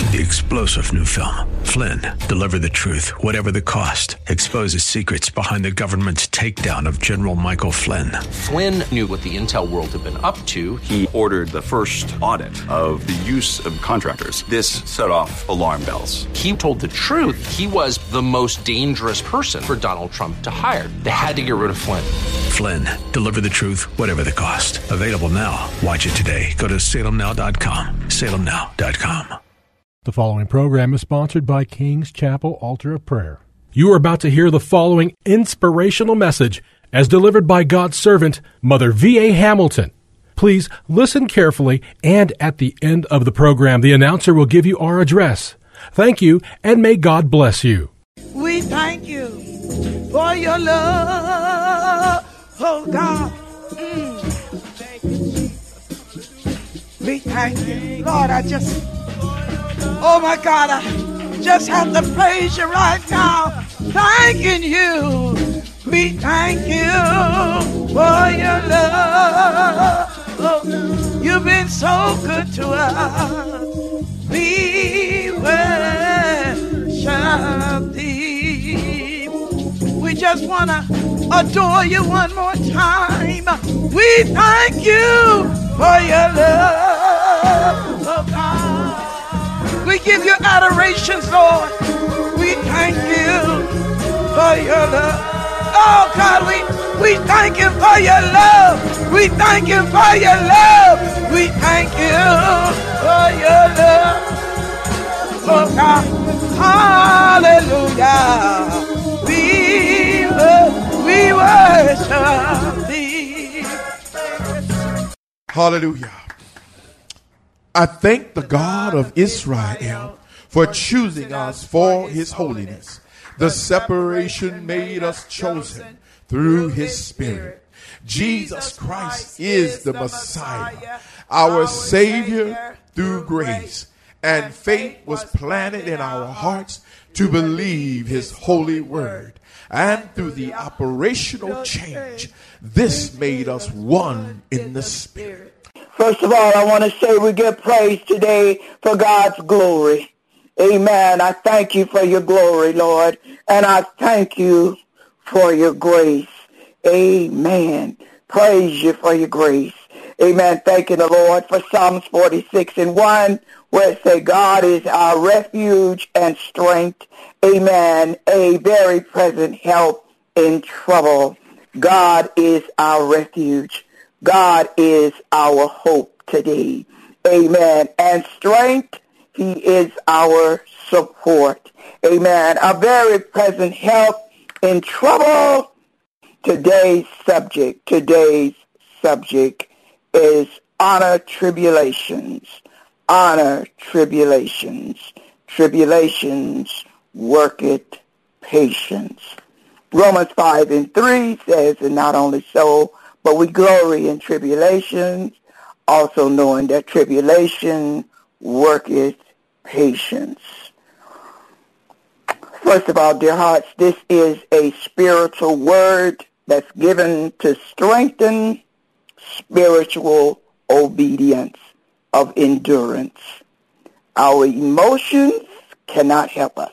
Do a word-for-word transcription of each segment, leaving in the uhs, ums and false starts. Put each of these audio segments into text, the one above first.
the explosive new film, Flynn, deliver the truth, whatever the cost. Exposes secrets behind the government's takedown of General Michael Flynn. Flynn knew what the intel world had been up to. He ordered the first audit of the use of contractors. This set off alarm bells. He told the truth. He was the most dangerous person for Donald Trump to hire. They had to get rid of Flynn. Flynn, deliver the truth, whatever the cost. Available now. Watch it today. Go to salem now dot com. salem now dot com. The following program is sponsored by King's Chapel Altar of Prayer. You are about to hear the following inspirational message as delivered by God's servant, Mother V A. Hamilton. Please listen carefully, and at the end of the program, the announcer will give you our address. Thank you, and may God bless you. We thank you for your love, oh God. Mm. We thank you. Lord, I just... Oh my God, I just have to praise you right now. Thanking you. We thank you for your love. Oh, you've been so good to us. We worship thee. We just want to adore you one more time. We thank you for your love, oh God. We give you adorations, Lord. We thank you for your love. Oh, God, we, we thank you for your love. We thank you for your love. We thank you for your love. Oh, God. Hallelujah. We, we worship thee. Hallelujah. I thank the God of Israel for choosing us for his holiness. The separation made us chosen through his Spirit. Jesus Christ is the Messiah, our Savior through grace. And faith was planted in our hearts to believe his holy word. And through the operational change, this made us one in the Spirit. First of all, I want to say we give praise today for God's glory. Amen. I thank you for your glory, Lord, and I thank you for your grace. Amen. Praise you for your grace. Amen. Thanking the Lord for Psalms forty-six and one, where it says, God is our refuge and strength. Amen. A very present help in trouble. God is our refuge. God is our hope today. Amen. And strength, he is our support. Amen. A very present help in trouble. Today's subject, today's subject is honor tribulations. Honor tribulations. Tribulations worketh patience. Romans five and three says, and not only so, but we glory in tribulations, also knowing that tribulation worketh patience. First of all, dear hearts, this is a spiritual word that's given to strengthen spiritual obedience of endurance. Our emotions cannot help us.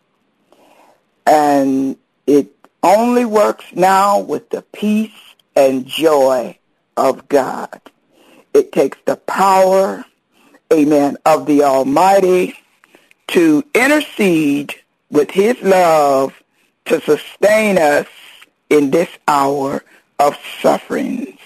And it only works now with the peace and joy of God. It takes the power, amen, of the Almighty to intercede with his love to sustain us in this hour of sufferings.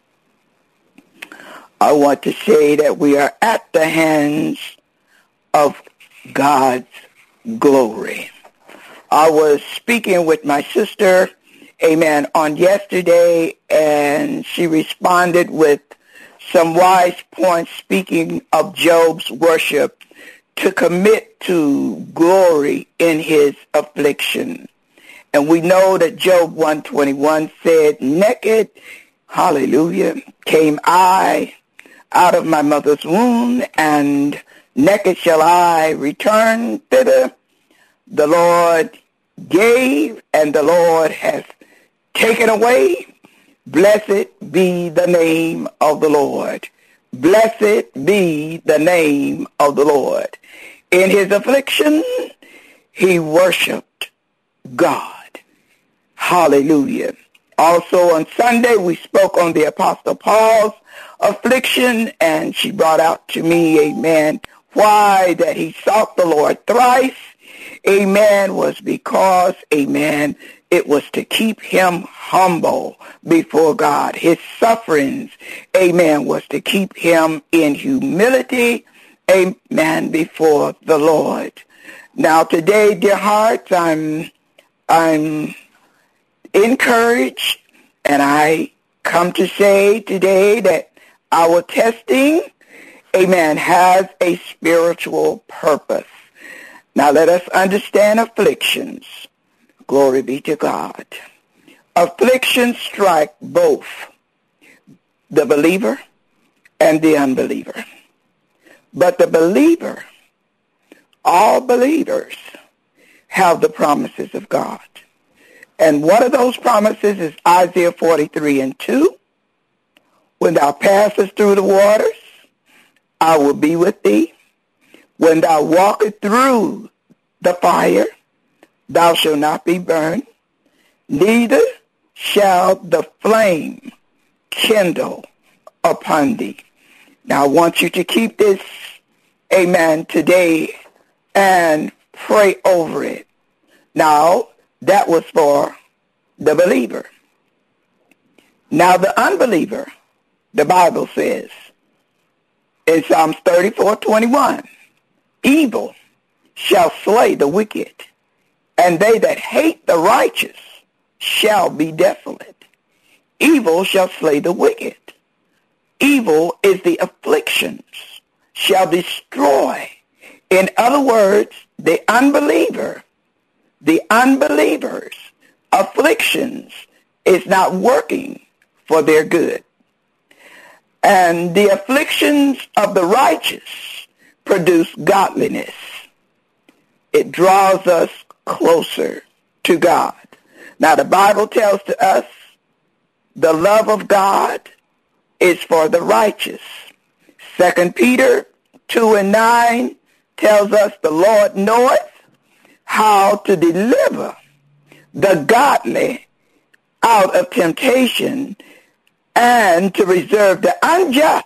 I want to say that we are at the hands of God's glory. I was speaking with my sister, amen, on yesterday, and she responded with some wise points speaking of Job's worship to commit to glory in his affliction. And we know that Job one twenty-one said, naked, hallelujah, came I out of my mother's womb, and naked shall I return thither. The Lord gave, and the Lord hath taken away. Blessed be the name of the Lord. Blessed be the name of the Lord. In his affliction, he worshiped God. Hallelujah. Also on Sunday, we spoke on the Apostle Paul's affliction, and she brought out to me, amen, why that he sought the Lord thrice, amen, was because, amen, it was to keep him humble before God. His sufferings, amen, was to keep him in humility, amen, before the Lord. Now today, dear hearts, I'm, I'm encouraged, and I come to say today that our testing, amen, has a spiritual purpose. Now let us understand afflictions. Glory be to God. Afflictions strike both the believer and the unbeliever. But the believer, all believers, have the promises of God. And one of those promises is Isaiah forty-three and two. When thou passest through the waters, I will be with thee. When thou walkest through the fire, thou shalt not be burned, neither shall the flame kindle upon thee. Now I want you to keep this, amen, today and pray over it. Now, that was for the believer. Now the unbeliever, the Bible says in Psalms thirty-four twenty-one, evil shall slay the wicked, and they that hate the righteous shall be desolate. Evil shall slay the wicked. Evil is the afflictions shall destroy. In other words, the unbeliever, the unbelievers' afflictions is not working for their good. And the afflictions of the righteous produce godliness. It draws us closer to God. Now the Bible tells to us the love of God is for the righteous. Second Peter two and nine tells us the Lord knoweth how to deliver the godly out of temptation and to reserve the unjust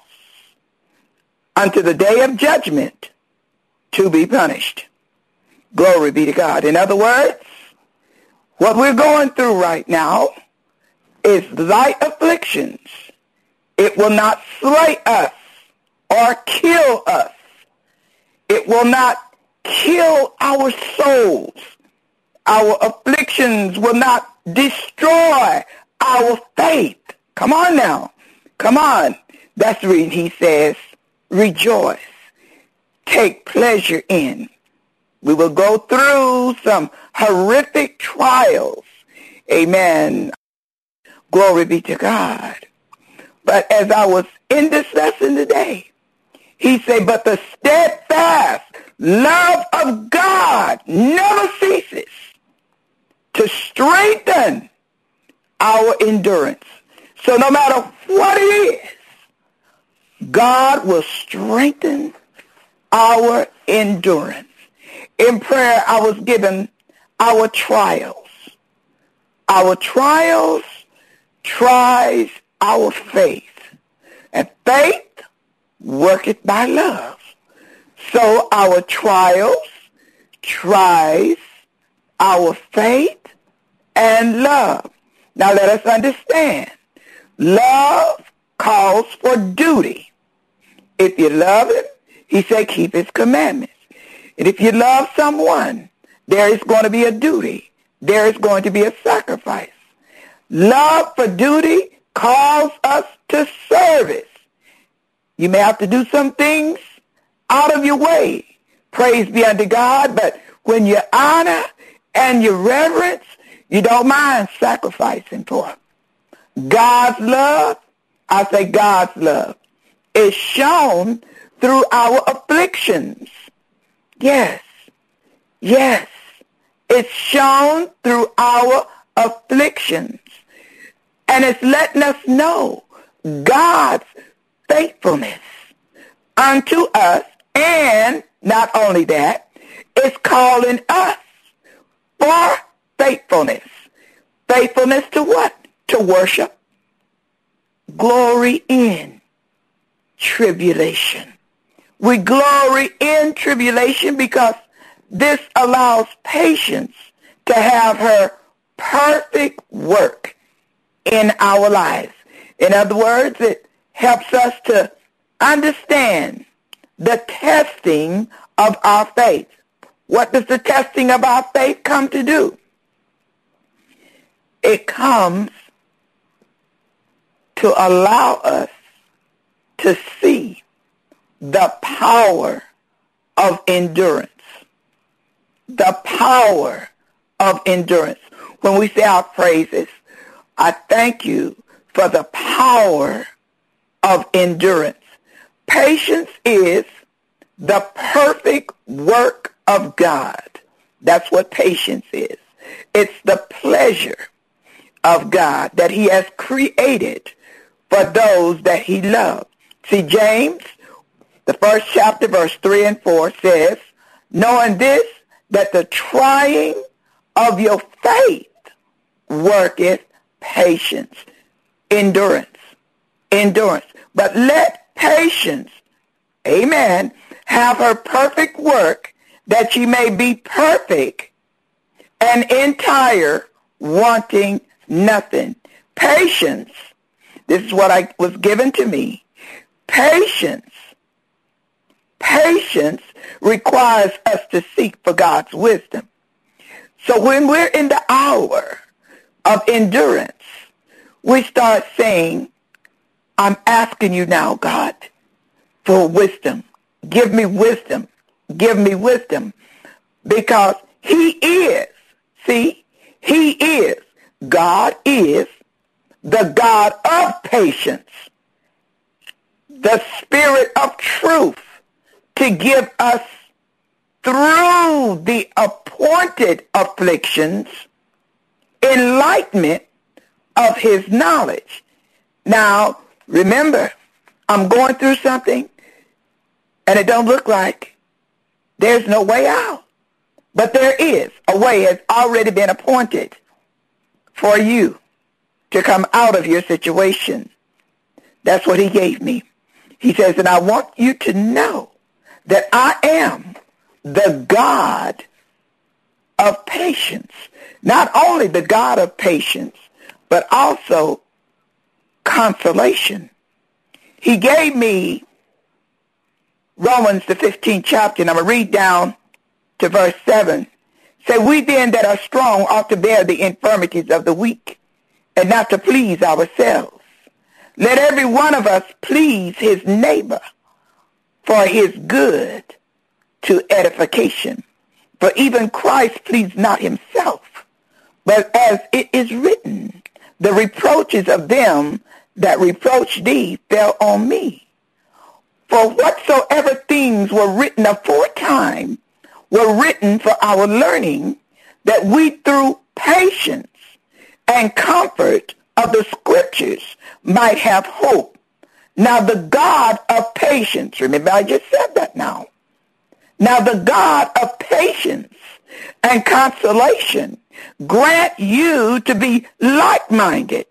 unto the day of judgment to be punished. Glory be to God. In other words, what we're going through right now is light afflictions. It will not slay us or kill us. It will not kill our souls. Our afflictions will not destroy our faith. Come on now. Come on. That's the reason he says, rejoice. Take pleasure in. We will go through some horrific trials. Amen. Glory be to God. But as I was in this lesson today, he said, but the steadfast love of God never ceases to strengthen our endurance. So no matter what it is, God will strengthen our endurance. In prayer, I was given our trials. Our trials tries our faith. And faith worketh by love. So our trials tries our faith and love. Now let us understand. Love calls for duty. If you love him, he said keep his commandments. And if you love someone, there is going to be a duty. There is going to be a sacrifice. Love for duty calls us to service. You may have to do some things out of your way. Praise be unto God. But when you honor and you reverence, you don't mind sacrificing for it. God's love, I say God's love, is shown through our afflictions. Yes, yes, it's shown through our afflictions. And it's letting us know God's faithfulness unto us And not only that, it's calling us for faithfulness. Faithfulness to what? To worship. Glory in tribulation. We glory in tribulation because this allows patience to have her perfect work in our lives. In other words, it helps us to understand the testing of our faith. What does the testing of our faith come to do? It comes to allow us to see the power of endurance. The power of endurance. When we say our praises, I thank you for the power of endurance. Patience is the perfect work of God. That's what patience is. It's the pleasure of God that he has created for those that he loves. See, James, the first chapter, verse three and four says, knowing this, that the trying of your faith worketh patience, endurance, endurance. But let patience, amen, have her perfect work, that ye may be perfect and entire, wanting nothing. Patience, this is what I was given to me. Patience, patience requires us to seek for God's wisdom. So when we're in the hour of endurance, we start saying, I'm asking you now, God, for wisdom. Give me wisdom. Give me wisdom. Because he is, see, he is, God is the God of patience, the Spirit of truth, to give us through the appointed afflictions enlightenment of his knowledge. Now, remember, I'm going through something and it don't look like there's no way out. But there is. A way has already been appointed for you to come out of your situation. That's what he gave me. He says, and I want you to know that I am the God of patience. Not only the God of patience, but also consolation. He gave me Romans, the fifteenth chapter, and I'm going to read down to verse seven. Say, we then that are strong ought to bear the infirmities of the weak, and not to please ourselves. Let every one of us please his neighbor for his good to edification. For even Christ pleased not himself, but as it is written, the reproaches of them that reproached thee fell on me. For whatsoever things were written aforetime were written for our learning, that we through patience and comfort of the scriptures might have hope. Now the God of patience, remember I just said that now. Now the God of patience and consolation grant you to be like-minded,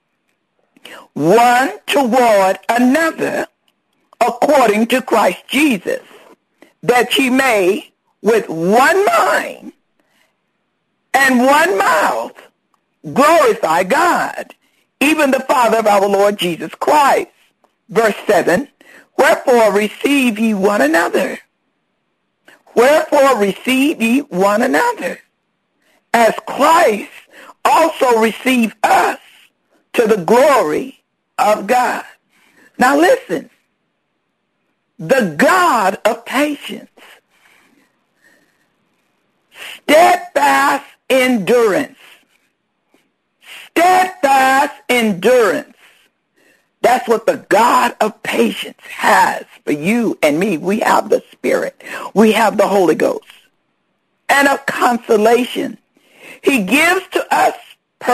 one toward another, according to Christ Jesus, that ye may with one mind and one mouth glorify God, even the Father of our Lord Jesus Christ. Verse seven, wherefore receive ye one another. Wherefore receive ye one another, as Christ also received us to the glory of God. Now listen, the God of patience, steadfast endurance, steadfast endurance. That's what the God of patience has for you and me. We have the Spirit. We have the Holy Ghost. And of consolation. He gives to us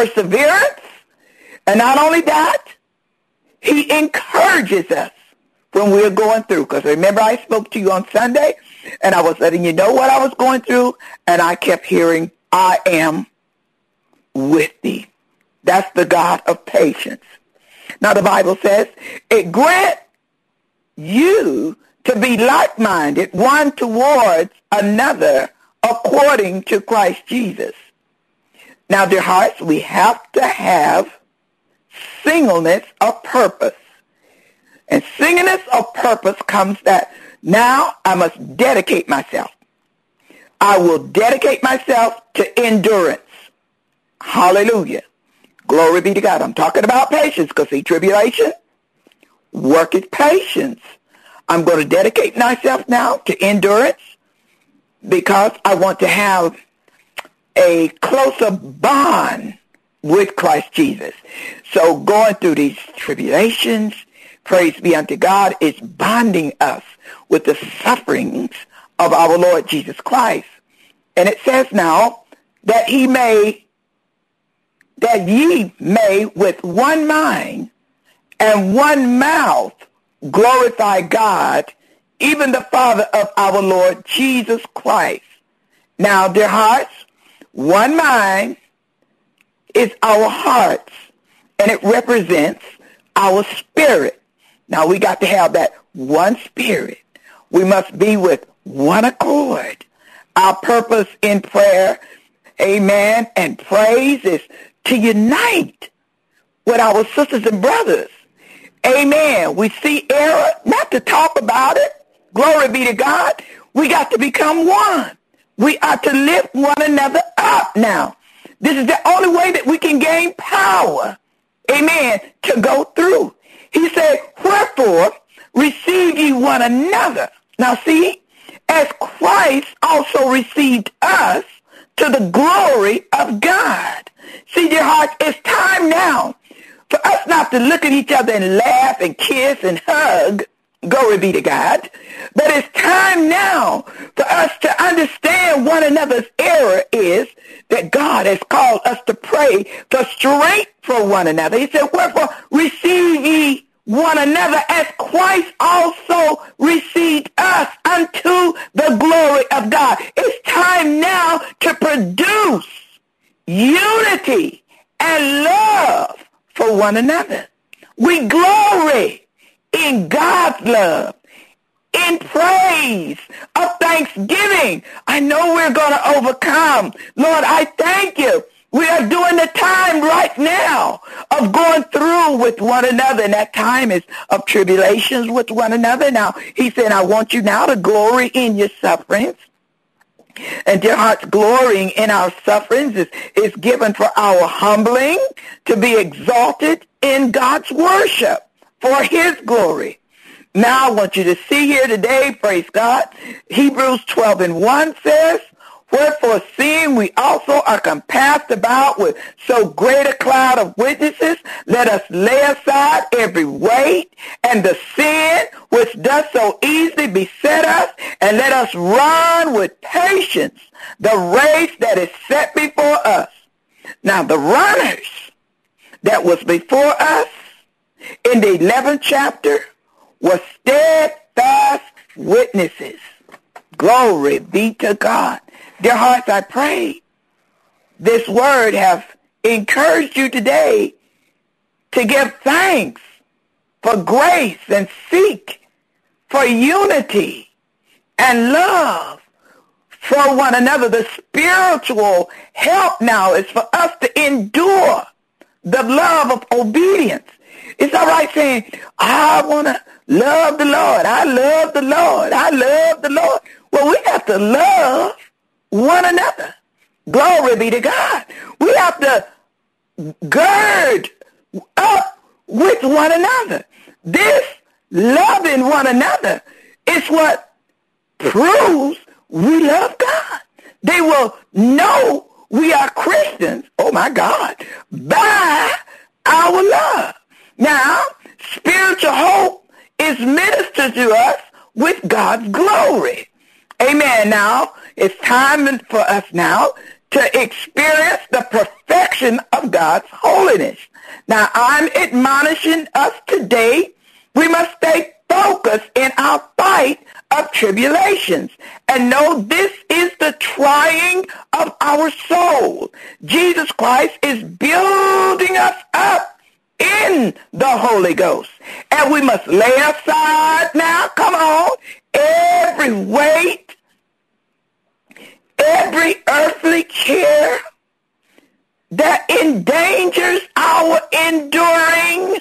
perseverance. And not only that, he encourages us when we're going through. Because remember, I spoke to you on Sunday, and I was letting you know what I was going through, and I kept hearing, I am with thee. That's the God of patience. Now, the Bible says, it grant you to be like-minded, one towards another, according to Christ Jesus. Now, dear hearts, we have to have singleness of purpose. And singleness of purpose comes that now I must dedicate myself. I will dedicate myself to endurance. Hallelujah. Glory be to God. I'm talking about patience because, see, tribulation worketh patience. I'm going to dedicate myself now to endurance because I want to have a closer bond with Christ Jesus. So going through these tribulations, praise be unto God, is bonding us with the sufferings of our Lord Jesus Christ. And it says now that he may, that ye may with one mind and one mouth glorify God, even the Father of our Lord Jesus Christ. Now, dear hearts, one mind is our hearts, and it represents our spirit. Now, we got to have that one spirit. We must be with one accord. Our purpose in prayer, amen, and praise is to unite with our sisters and brothers. Amen. We see error, not to talk about it. Glory be to God. We got to become one. We are to lift one another up now. This is the only way that we can gain power, amen, to go through. He said, wherefore receive ye one another. Now see, as Christ also received us to the glory of God. See, dear hearts, it's time now for us not to look at each other and laugh and kiss and hug, glory be to God, but it's time now for us to understand one another's error is that God has called us to pray for strength for one another. He said, wherefore receive ye one another as Christ also received us unto the glory of God. It's time now to produce unity and love for one another. We glory in God's love, in praise of thanksgiving. I know we're going to overcome. Lord, I thank you. We are doing the time right now of going through with one another, and that time is of tribulations with one another. Now, he said, I want you now to glory in your sufferings. And dear hearts, glorying in our sufferings is, is given for our humbling, to be exalted in God's worship for his glory. Now I want you to see here today, praise God, Hebrews twelve and one says, wherefore, seeing we also are compassed about with so great a cloud of witnesses, let us lay aside every weight and the sin which does so easily beset us, and let us run with patience the race that is set before us. Now, the runners that was before us in the eleventh chapter were steadfast witnesses. Glory be to God. Dear hearts, I pray this word have encouraged you today to give thanks for grace and seek for unity and love for one another. The spiritual help now is for us to endure the love of obedience. It's all right saying, I want to love the Lord. I love the Lord. I love the Lord. Well, we have to love one another. Glory be to God. We have to gird up with one another. This loving one another is what proves we love God. They will know we are Christians, oh my God, by our love. Now, spiritual hope is ministered to us with God's glory. Amen. Now, it's time for us now to experience the perfection of God's holiness. Now, I'm admonishing us today, we must stay focus in our fight of tribulations. And know this is the trying of our soul. Jesus Christ is building us up in the Holy Ghost. And we must lay aside now, come on, every weight, every earthly care that endangers our enduring,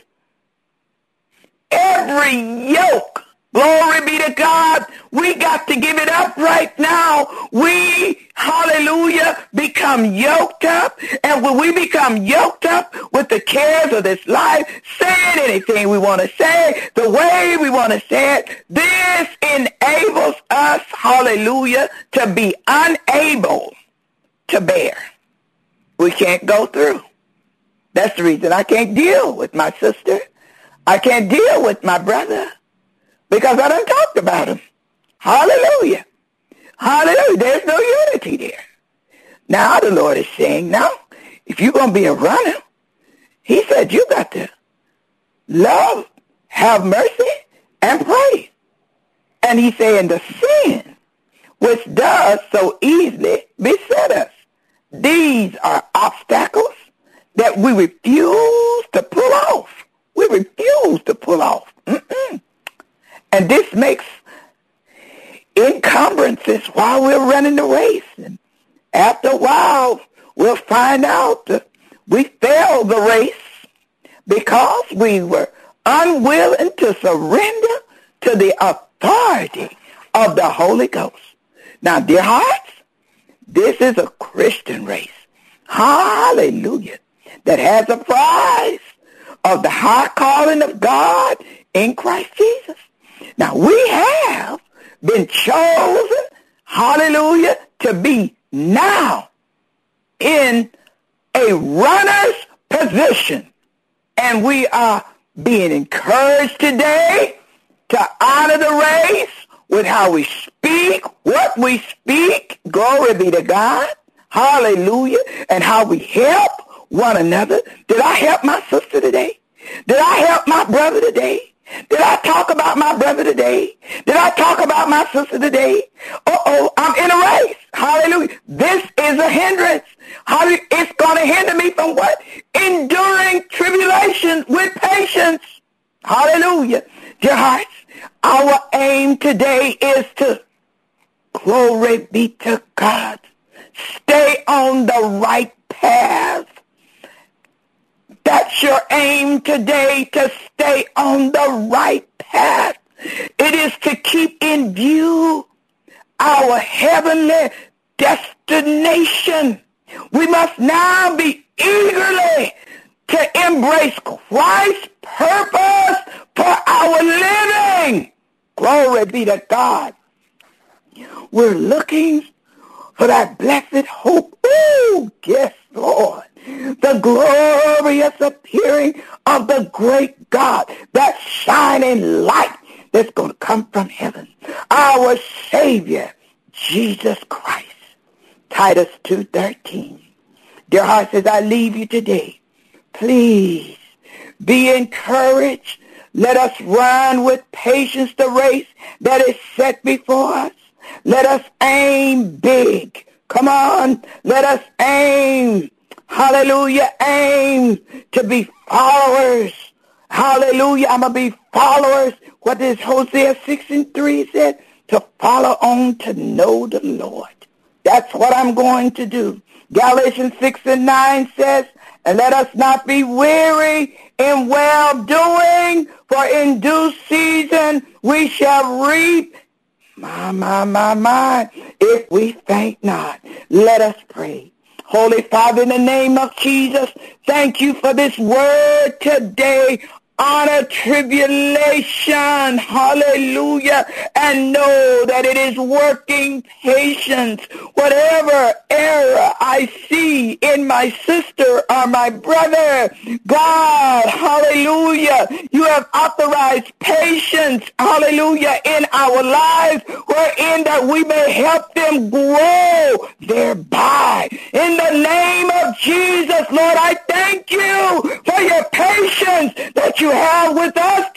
every yoke. Glory be to God. We got to give it up right now. We, hallelujah, become yoked up. And when we become yoked up with the cares of this life, saying anything we want to say, the way we want to say it, this enables us, hallelujah, to be unable to bear. We can't go through. That's the reason I can't deal with my sister. I can't deal with my brother. Because I done talked about him. Hallelujah. Hallelujah. There's no unity there. Now the Lord is saying, now, if you're going to be a runner, he said you got to love, have mercy, and pray. And he's saying the sin which does so easily beset us. These are obstacles that we refuse to pull off. We refuse to pull off. Mm-mm. And this makes encumbrances while we're running the race. And after a while, we'll find out that we failed the race because we were unwilling to surrender to the authority of the Holy Ghost. Now, dear hearts, this is a Christian race. Hallelujah. That has a prize of the high calling of God in Christ Jesus. Now, we have been chosen, hallelujah, to be now in a runner's position. And we are being encouraged today to honor the race with how we speak, what we speak, glory be to God, hallelujah, and how we help one another. Did I help my sister today? Did I help my brother today? Did I talk about my brother today? Did I talk about my sister today? Uh-oh, I'm in a race. Hallelujah. This is a hindrance. Hallelujah. It's going to hinder me from what? Enduring tribulation with patience. Hallelujah. Dear hearts, our aim today is to, glory be to God, stay on the right path. That's your aim today, to stay on the right path. It is to keep in view our heavenly destination. We must now be eagerly to embrace Christ's purpose for our living. Glory be to God. We're looking for that blessed hope. Ooh, yes, Lord. The glorious appearing of the great God, that shining light that's going to come from heaven. Our Savior, Jesus Christ. Titus two thirteen. Dear hearts, as I leave you today, please be encouraged. Let us run with patience the race that is set before us. Let us aim big. Come on, let us aim. Hallelujah, aim to be followers. Hallelujah, I'm going to be followers. What does Hosea six and three said? To follow on to know the Lord. That's what I'm going to do. Galatians six and nine says, and let us not be weary in well-doing, for in due season we shall reap. My, my, my, my, if we faint not. Let us pray. Holy Father, in the name of Jesus, thank you for this word today. Honor tribulation, hallelujah, and know that it is working patience. Whatever error I see in my sister or my brother, God, hallelujah, you have authorized patience, hallelujah, in our lives, wherein that we may help them grow thereby. In the name of Jesus, Lord, I thank you for your patience that you have with us today.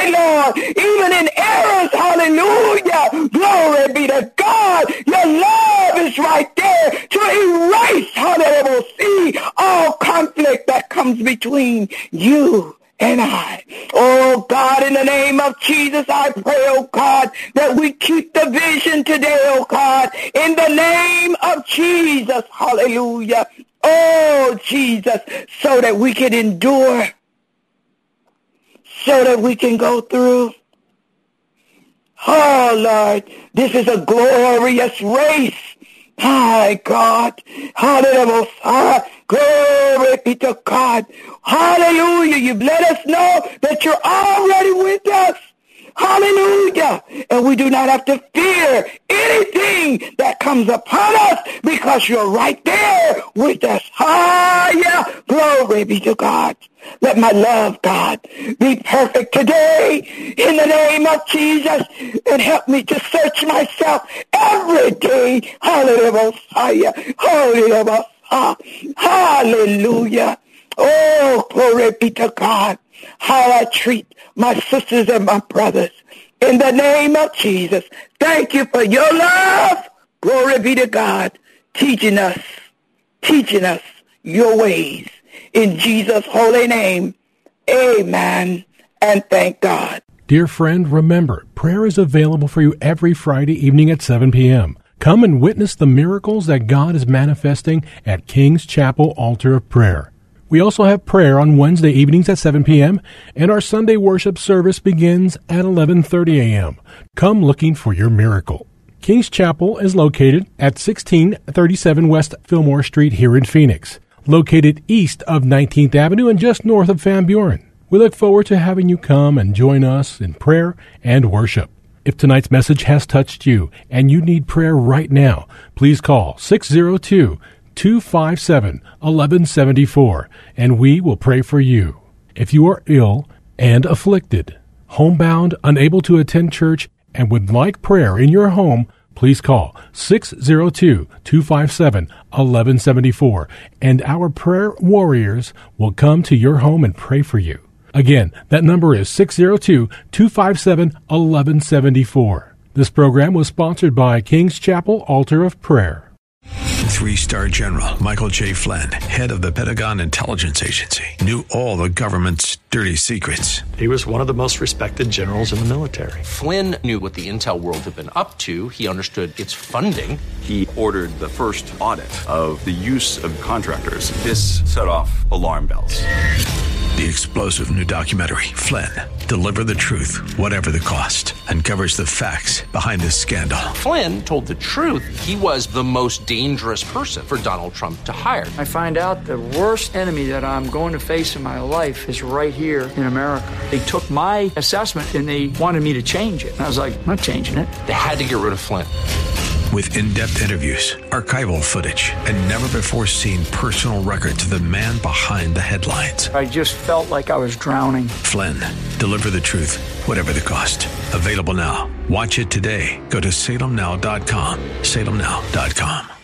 today, Lord, even in errors, hallelujah, glory be to God, your love is right there to erase, hallelujah, see all conflict that comes between you and I. Oh God, in the name of Jesus, I pray, oh God, that we keep the vision today, oh God, in the name of Jesus, hallelujah. Oh Jesus, so that we can endure, so that we can go through. Oh Lord, this is a glorious race. My God, hallelujah, glory be to God, hallelujah, you've let us know that you're already with us, hallelujah, and we do not have to fear anything that comes upon us because you're right there with us, hallelujah, glory be to God. Let my love, God, be perfect today in the name of Jesus, and help me to search myself every day. Hallelujah. Hallelujah. Hallelujah. Oh, glory be to God. How I treat my sisters and my brothers. In the name of Jesus. Thank you for your love. Glory be to God. Teaching us, teaching us your ways. In Jesus' holy name, amen, and thank God. Dear friend, remember, prayer is available for you every Friday evening at seven p.m. Come and witness the miracles that God is manifesting at King's Chapel Altar of Prayer. We also have prayer on Wednesday evenings at seven p.m., and our Sunday worship service begins at eleven thirty a.m. Come looking for your miracle. King's Chapel is located at sixteen thirty-seven West Fillmore Street here in Phoenix, located east of nineteenth Avenue and just north of Van Buren. We look forward to having you come and join us in prayer and worship. If tonight's message has touched you and you need prayer right now, please call six oh two, two five seven, one one seven four and we will pray for you. If you are ill and afflicted, homebound, unable to attend church, and would like prayer in your home, please call six oh two, two five seven, one one seven four and our prayer warriors will come to your home and pray for you. Again, that number is six oh two, two five seven, one one seven four. This program was sponsored by King's Chapel Altar of Prayer. Three-star General Michael J. Flynn, head of the Pentagon Intelligence Agency, knew all the government's dirty secrets. He was one of the most respected generals in the military. Flynn knew what the intel world had been up to. He understood its funding. He ordered the first audit of the use of contractors. This set off alarm bells. The explosive new documentary, Flynn, Deliver the Truth, Whatever the Cost, uncovers the facts behind this scandal. Flynn told the truth. He was the most dangerous person for Donald Trump to hire. I find out the worst enemy that I'm going to face in my life is right here in America. They took my assessment and they wanted me to change it. And I was like, I'm not changing it. They had to get rid of Flynn. With in-depth interviews, archival footage, and never-before-seen personal records of the man behind the headlines. I just felt like I was drowning. Flynn, Deliver the Truth, Whatever the Cost. Available now. Watch it today. Go to salem now dot com. salem now dot com.